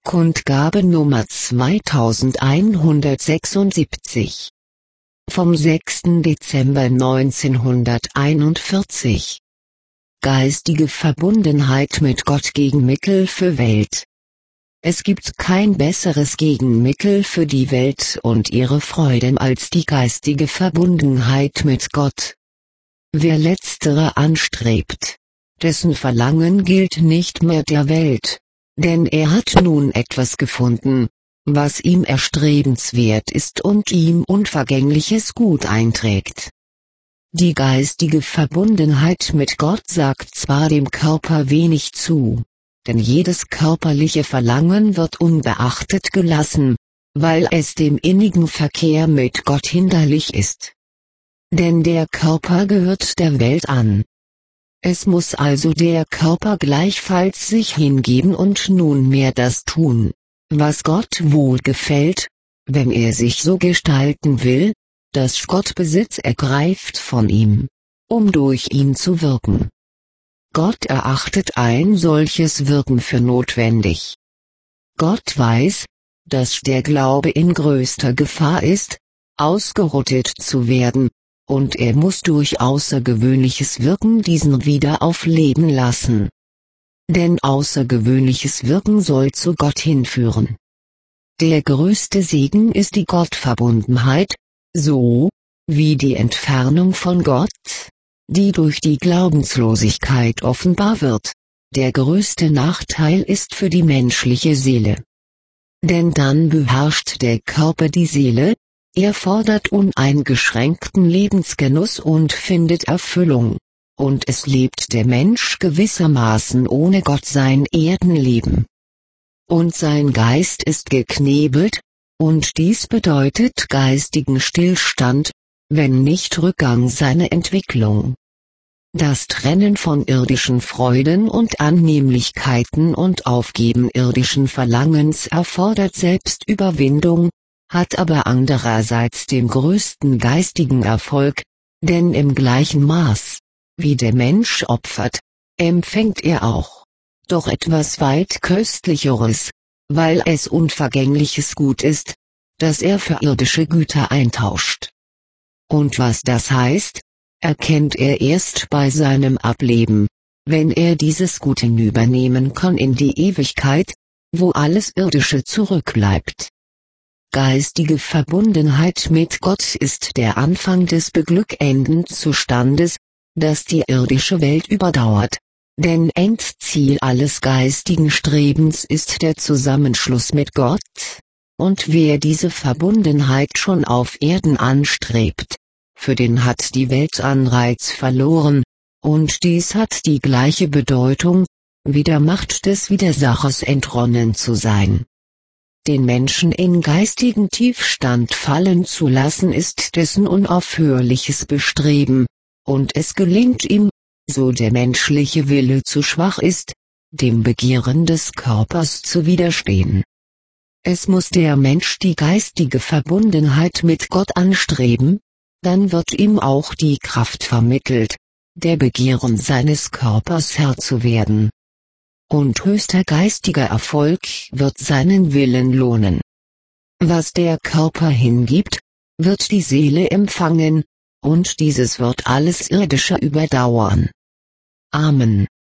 Kundgabe Nummer 2176. Vom 6. Dezember 1941. Geistige Verbundenheit mit Gott Gegenmittel für Welt. Es gibt kein besseres Gegenmittel für die Welt und ihre Freuden als die geistige Verbundenheit mit Gott. Wer letztere anstrebt, dessen Verlangen gilt nicht mehr der Welt, denn er hat nun etwas gefunden, was ihm erstrebenswert ist und ihm unvergängliches Gut einträgt. Die geistige Verbundenheit mit Gott sagt zwar dem Körper wenig zu, denn jedes körperliche Verlangen wird unbeachtet gelassen, weil es dem innigen Verkehr mit Gott hinderlich ist. Denn der Körper gehört der Welt an. Es muss also der Körper gleichfalls sich hingeben und nunmehr das tun, was Gott wohlgefällt, wenn er sich so gestalten will, dass Gott Besitz ergreift von ihm, um durch ihn zu wirken. Gott erachtet ein solches Wirken für notwendig. Gott weiß, dass der Glaube in größter Gefahr ist, ausgerottet zu werden, und er muss durch außergewöhnliches Wirken diesen wieder aufleben lassen. Denn außergewöhnliches Wirken soll zu Gott hinführen. Der größte Segen ist die Gottverbundenheit, so wie die Entfernung von Gott, die durch die Glaubenslosigkeit offenbar wird, der größte Nachteil ist für die menschliche Seele. Denn dann beherrscht der Körper die Seele, er fordert uneingeschränkten Lebensgenuss und findet Erfüllung, und es lebt der Mensch gewissermaßen ohne Gott sein Erdenleben. Und sein Geist ist geknebelt, und dies bedeutet geistigen Stillstand, wenn nicht Rückgang seiner Entwicklung. Das Trennen von irdischen Freuden und Annehmlichkeiten und Aufgeben irdischen Verlangens erfordert Selbstüberwindung, hat aber andererseits den größten geistigen Erfolg, denn im gleichen Maß, wie der Mensch opfert, empfängt er auch, doch etwas weit Köstlicheres, weil es unvergängliches Gut ist, das er für irdische Güter eintauscht. Und was das heißt, erkennt er erst bei seinem Ableben, wenn er dieses Gut hinübernehmen kann in die Ewigkeit, wo alles Irdische zurückbleibt. Geistige Verbundenheit mit Gott ist der Anfang des beglückenden Zustandes, das die irdische Welt überdauert, denn Endziel alles geistigen Strebens ist der Zusammenschluss mit Gott, und wer diese Verbundenheit schon auf Erden anstrebt, für den hat die Welt Anreiz verloren, und dies hat die gleiche Bedeutung, wie der Macht des Widersachers entronnen zu sein. Den Menschen in geistigen Tiefstand fallen zu lassen ist dessen unaufhörliches Bestreben, und es gelingt ihm, so der menschliche Wille zu schwach ist, dem Begehren des Körpers zu widerstehen. Es muss der Mensch die geistige Verbundenheit mit Gott anstreben, dann wird ihm auch die Kraft vermittelt, der Begehren seines Körpers Herr zu werden. Und höchster geistiger Erfolg wird seinen Willen lohnen. Was der Körper hingibt, wird die Seele empfangen, und dieses wird alles Irdische überdauern. Amen.